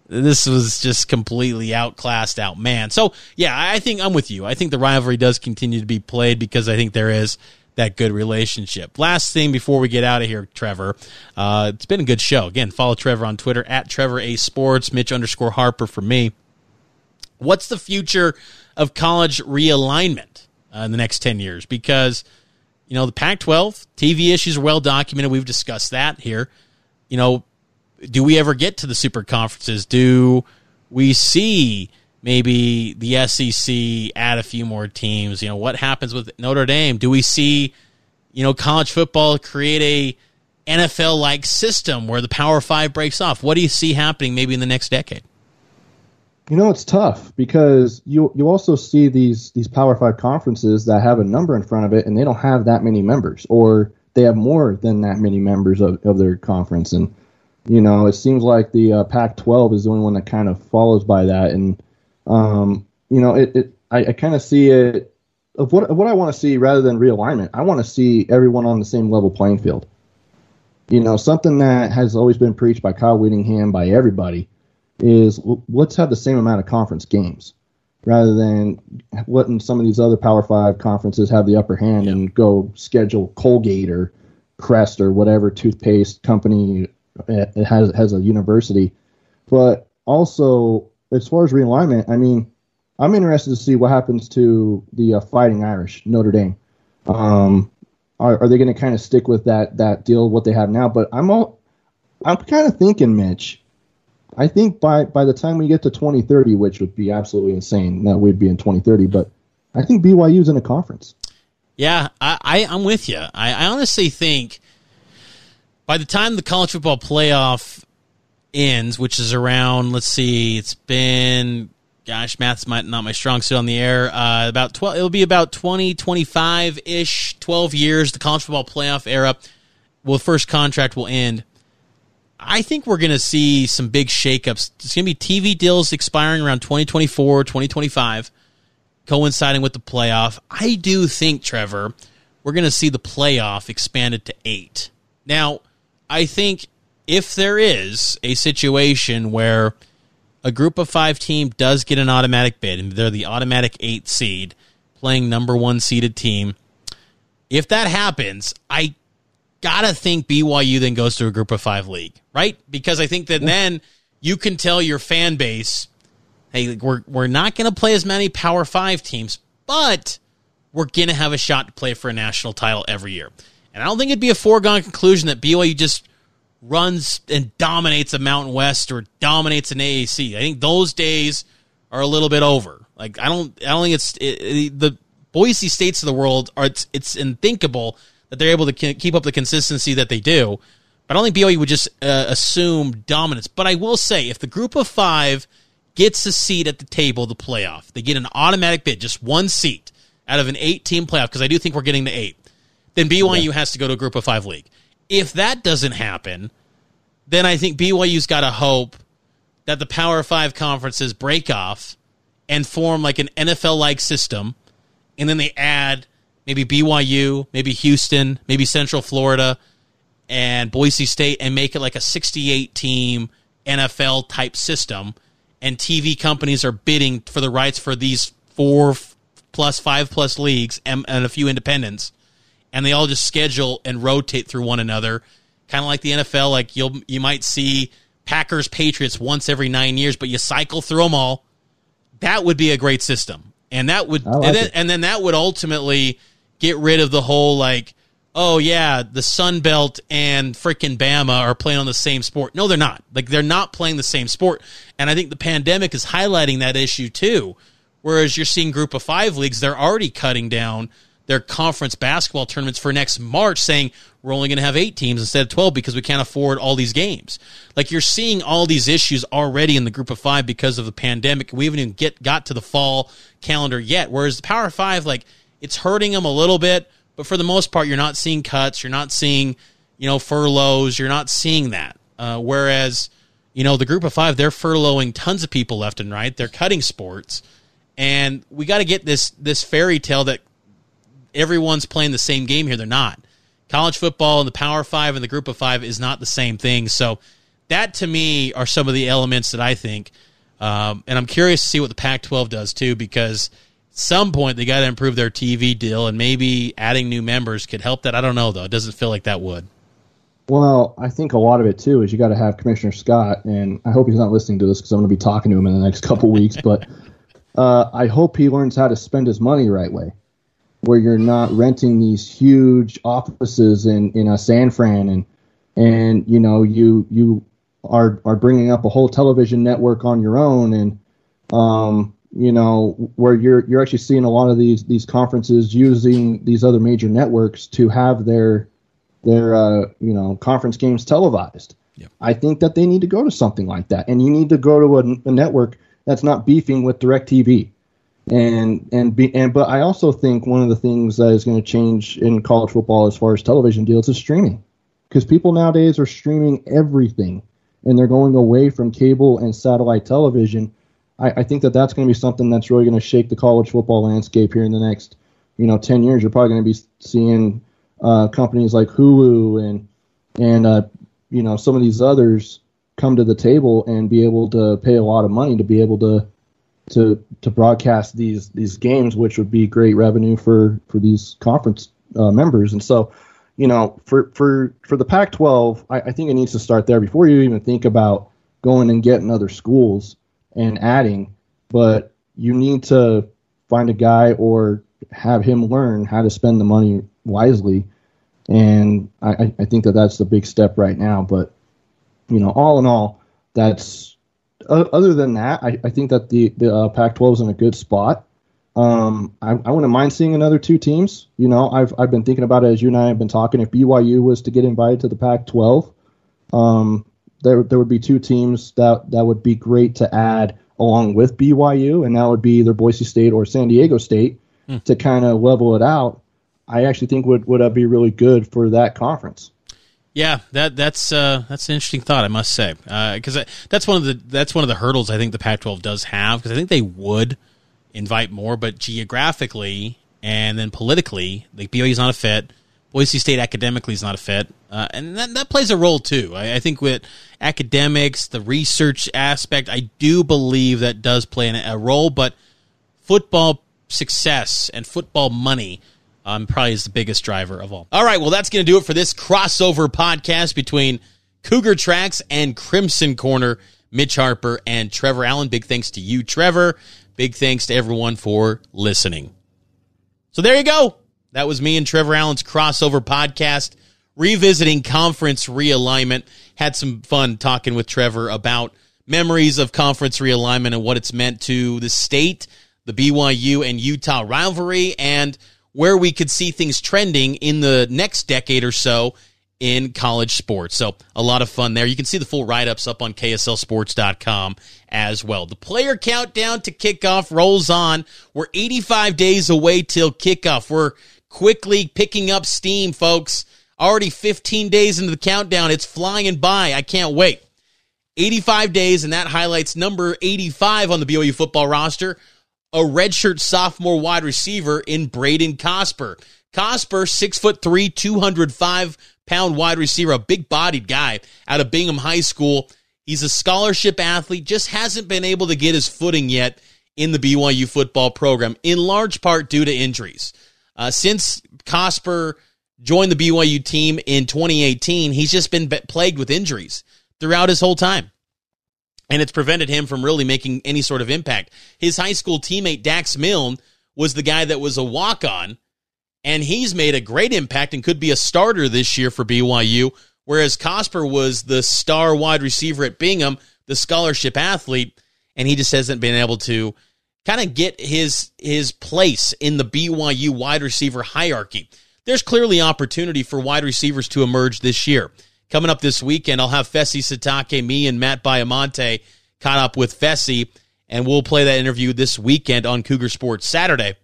This was just completely outclassed, outmanned. So, yeah, I think I'm with you. I think the rivalry does continue to be played because I think there is that good relationship. Last thing before we get out of here, Trevor, uh, it's been a good show. Again, follow Trevor on Twitter, at Trevor A Sports, Mitch underscore Harper for me. What's the future of college realignment uh, in the next ten years? Because, you know, the Pac twelve, T V issues are well documented. We've discussed that here. You know, do we ever get to the super conferences? Do we see maybe the S E C add a few more teams? You know, what happens with Notre Dame? Do we see, you know, college football create a N F L-like system where the Power Five breaks off? What do you see happening maybe in the next decade? You know, it's tough because you you also see these these Power Five conferences that have a number in front of it, and they don't have that many members, or they have more than that many members of, of their conference. And you know, it seems like the uh, Pac twelve is the only one that kind of follows by that. And, um, you know, it, it I, I kind of see it of what, of what I want to see rather than realignment. I want to see everyone on the same level playing field. You know, something that has always been preached by Kyle Whittingham, by everybody, is let's have the same amount of conference games rather than letting some of these other Power Five conferences have the upper hand yeah. and go schedule Colgate or Crest or whatever toothpaste company it has has a university. But also, as far as realignment, I mean, I'm interested to see what happens to the uh, Fighting Irish, Notre Dame. Um, are, are they going to kind of stick with that that deal, what they have now? But I'm all, I'm kind of thinking, Mitch, I think by, by the time we get to twenty thirty, which would be absolutely insane, that we'd be in twenty thirty, but I think B Y U's in a conference. Yeah, I, I, I'm with you. I, I honestly think by the time the college football playoff ends, which is around, let's see, it's been, gosh, math's my, not my strong suit on the air, uh, about twelve, it'll be about twenty, twenty-five-ish, twelve years, the college football playoff era, well, the first contract will end. I think we're going to see some big shakeups. There's going to be T V deals expiring around twenty twenty-four, twenty twenty-five, coinciding with the playoff. I do think, Trevor, we're going to see the playoff expanded to eight. Now, I think if there is a situation where a group of five team does get an automatic bid, and they're the automatic eight seed playing number one seeded team, if that happens, I gotta think B Y U then goes to a group of five league, right? Because I think that then you can tell your fan base, hey, we're we're not going to play as many Power Five teams, but we're going to have a shot to play for a national title every year. And I don't think it'd be a foregone conclusion that B Y U just runs and dominates a Mountain West or dominates an A A C. I think those days are a little bit over. Like I don't, I don't think it's it, it, the Boise States of the world are. It's, it's unthinkable that they're able to keep up the consistency that they do. But I don't think B Y U would just uh, assume dominance. But I will say, if the group of five gets a seat at the table, the playoff, they get an automatic bid, just one seat out of an eight-team playoff, because I do think we're getting to eight, then B Y U yeah. has to go to a group of five league. If that doesn't happen, then I think B Y U's got to hope that the Power Five conferences break off and form like an N F L-like system, and then they add maybe B Y U, maybe Houston, maybe Central Florida, and Boise State, and make it like a sixty-eight team N F L-type system, and T V companies are bidding for the rights for these four plus, five plus leagues and, and a few independents, and they all just schedule and rotate through one another, kind of like the N F L. Like you'll you might see Packers, Patriots once every nine years, but you cycle through them all. That would be a great system, and that would like and, then, and then that would ultimately get rid of the whole like, oh yeah, the Sun Belt and frickin' Bama are playing on the same sport. No, they're not. Like they're not playing the same sport, and I think the pandemic is highlighting that issue too. Whereas you're seeing group of five leagues, they're already cutting down their conference basketball tournaments for next March, saying we're only going to have eight teams instead of twelve because we can't afford all these games. Like you're seeing all these issues already in the group of five because of the pandemic. We haven't even get got to the fall calendar yet. Whereas the Power Five, like it's hurting them a little bit, but for the most part, you're not seeing cuts. You're not seeing, you know, furloughs. You're not seeing that. Uh, whereas, you know, the group of five, they're furloughing tons of people left and right. They're cutting sports. And we got to get this this fairy tale that everyone's playing the same game here. They're not. College football and the Power Five and the Group of Five is not the same thing. So that to me are some of the elements that I think, um, and I'm curious to see what the Pac twelve does too, because at some point they got to improve their T V deal, and maybe adding new members could help that. I don't know, though. It doesn't feel like that would. Well, I think a lot of it, too, is you got to have Commissioner Scott, and I hope he's not listening to this because I'm going to be talking to him in the next couple weeks, but uh, I hope he learns how to spend his money the right way, where you're not renting these huge offices in, in a San Fran, and, and you know, you you are are bringing up a whole television network on your own, and, um, you know, where you're you're actually seeing a lot of these, these conferences using these other major networks to have their their uh, you know conference games televised. Yep. I think that they need to go to something like that, and you need to go to a, a network that's not beefing with DirecTV. And and be, and but I also think one of the things that is going to change in college football as far as television deals is streaming, because people nowadays are streaming everything, and they're going away from cable and satellite television. I, I think that that's going to be something that's really going to shake the college football landscape here in the next you know ten years. You're probably going to be seeing Uh, companies like Hulu and and uh, you know some of these others come to the table and be able to pay a lot of money to be able to to to broadcast these these games, which would be great revenue for for these conference uh, members. And so, you know, for for for the Pac twelve, I, I think it needs to start there before you even think about going and getting other schools and adding. But you need to find a guy or have him learn how to spend the money wisely. And I, I think that that's the big step right now. But, you know, all in all, that's uh, other than that, I, I think that the, the uh, Pac twelve is in a good spot. Um, I, I wouldn't mind seeing another two teams. You know, I've I've been thinking about it as you and I have been talking. If B Y U was to get invited to the Pac twelve, um, there there would be two teams that, that would be great to add along with B Y U, and that would be either Boise State or San Diego State hmm. to kind of level it out. I actually think would would uh, be really good for that conference. Yeah, that that's uh, that's an interesting thought, I must say, because uh, that's one of the that's one of the hurdles I think the Pac twelve does have, because I think they would invite more, but geographically and then politically, like B Y U is not a fit. Boise State academically is not a fit, uh, and that that plays a role too. I, I think with academics, the research aspect, I do believe that does play an, a role, but football success and football money Um, probably is the biggest driver of all. All right, well, that's going to do it for this crossover podcast between Cougar Tracks and Crimson Corner. Mitch Harper and Trevor Allen. Big thanks to you, Trevor. Big thanks to everyone for listening. So there you go. That was me and Trevor Allen's crossover podcast, revisiting conference realignment. Had some fun talking with Trevor about memories of conference realignment and what it's meant to the state, the B Y U and Utah rivalry, and where we could see things trending in the next decade or so in college sports. So a lot of fun there. You can see the full write-ups up on K S L sports dot com as well. The player countdown to kickoff rolls on. We're eighty-five days away till kickoff. We're quickly picking up steam, folks. Already fifteen days into the countdown. It's flying by. I can't wait. eighty-five days, and that highlights number eighty-five on the B Y U football roster, a redshirt sophomore wide receiver in Braden Cosper. Cosper, six foot three, two hundred five pound wide receiver, a big-bodied guy out of Bingham High School. He's a scholarship athlete, just hasn't been able to get his footing yet in the B Y U football program, in large part due to injuries. Uh, since Cosper joined the B Y U team in twenty eighteen, he's just been plagued with injuries throughout his whole time. And it's prevented him from really making any sort of impact. His high school teammate, Dax Milne, was the guy that was a walk-on, and he's made a great impact and could be a starter this year for B Y U, whereas Cosper was the star wide receiver at Bingham, the scholarship athlete, and he just hasn't been able to kind of get his, his place in the B Y U wide receiver hierarchy. There's clearly opportunity for wide receivers to emerge this year. Coming up this weekend, I'll have Fesi Satake, me, and Matt Baiamonte caught up with Fesi, and we'll play that interview this weekend on Cougar Sports Saturday.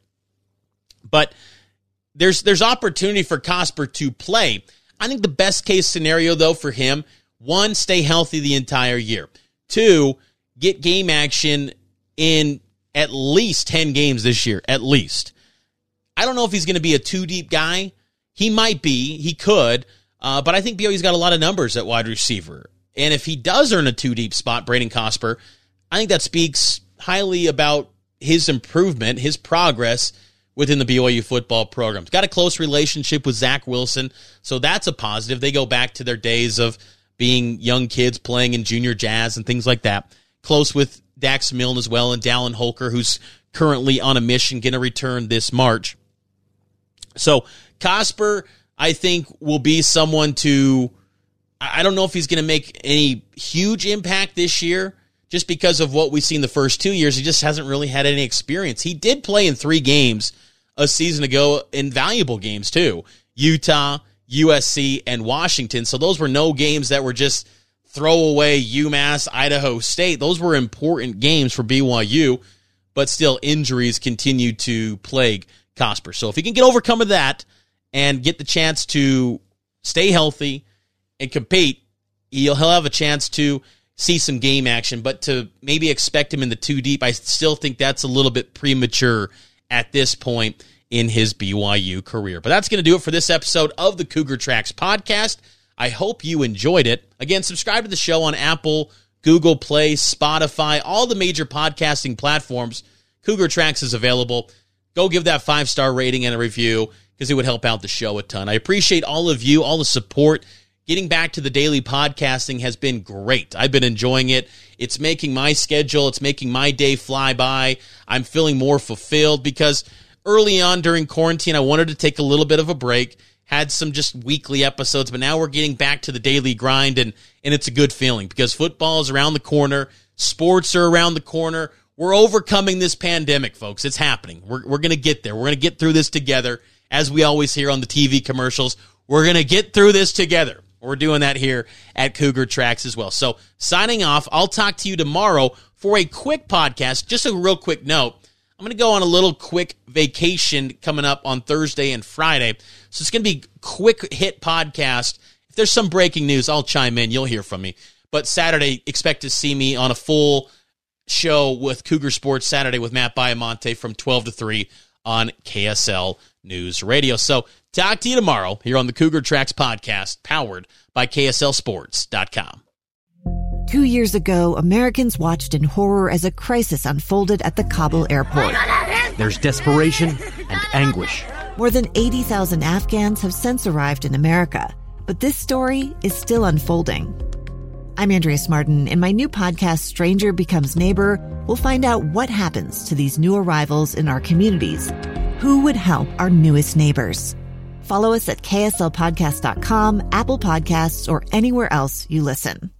But there's there's opportunity for Cosper to play. I think the best case scenario, though, for him, one, stay healthy the entire year. Two, get game action in at least ten games this year, at least. I don't know if he's going to be a two-deep guy. He might be. He could. Uh, but I think B Y U's got a lot of numbers at wide receiver. And if he does earn a two-deep spot, Braden Cosper, I think that speaks highly about his improvement, his progress within the B Y U football program. He's got a close relationship with Zach Wilson, so that's a positive. They go back to their days of being young kids playing in junior jazz and things like that. Close with Dax Milne as well, and Dallin Holker, who's currently on a mission, going to return this March. So Cosper, I think, will be someone to, I don't know if he's going to make any huge impact this year, just because of what we've seen the first two years. He just hasn't really had any experience. He did play in three games a season ago, in valuable games too. Utah, U S C, and Washington. So those were no games that were just throwaway UMass, Idaho State. Those were important games for B Y U, but still injuries continue to plague Cosper. So if he can get overcome of that and get the chance to stay healthy and compete, he'll, he'll have a chance to see some game action, but to maybe expect him in the two deep, I still think that's a little bit premature at this point in his B Y U career. But that's going to do it for this episode of the Cougar Tracks podcast. I hope you enjoyed it. Again, subscribe to the show on Apple, Google Play, Spotify, all the major podcasting platforms. Cougar Tracks is available. Go give that five-star rating and a review because it would help out the show a ton. I appreciate all of you, all the support. Getting back to the daily podcasting has been great. I've been enjoying it. It's making my schedule, it's making my day fly by. I'm feeling more fulfilled because early on during quarantine, I wanted to take a little bit of a break, had some just weekly episodes, but now we're getting back to the daily grind, and, and it's a good feeling because football is around the corner, sports are around the corner. We're overcoming this pandemic, folks. It's happening. We're, we're going to get there. We're going to get through this together. As we always hear on the T V commercials, we're going to get through this together. We're doing that here at Cougar Tracks as well. So signing off, I'll talk to you tomorrow for a quick podcast. Just a real quick note. I'm going to go on a little quick vacation coming up on Thursday and Friday. So it's going to be quick hit podcast. If there's some breaking news, I'll chime in. You'll hear from me. But Saturday, expect to see me on a full show with Cougar Sports Saturday with Matt Baiamonte from twelve to three on K S L News Radio. So talk to you tomorrow here on the Cougar Tracks podcast, powered by K S L sports dot com. Two years ago, Americans watched in horror as a crisis unfolded at the Kabul airport. There's desperation and anguish. More than eighty thousand Afghans have since arrived in America, but this story is still unfolding. I'm Andrea Smartin. In my new podcast, Stranger Becomes Neighbor, we'll find out what happens to these new arrivals in our communities. Who would help our newest neighbors? Follow us at K S L podcast dot com, Apple Podcasts, or anywhere else you listen.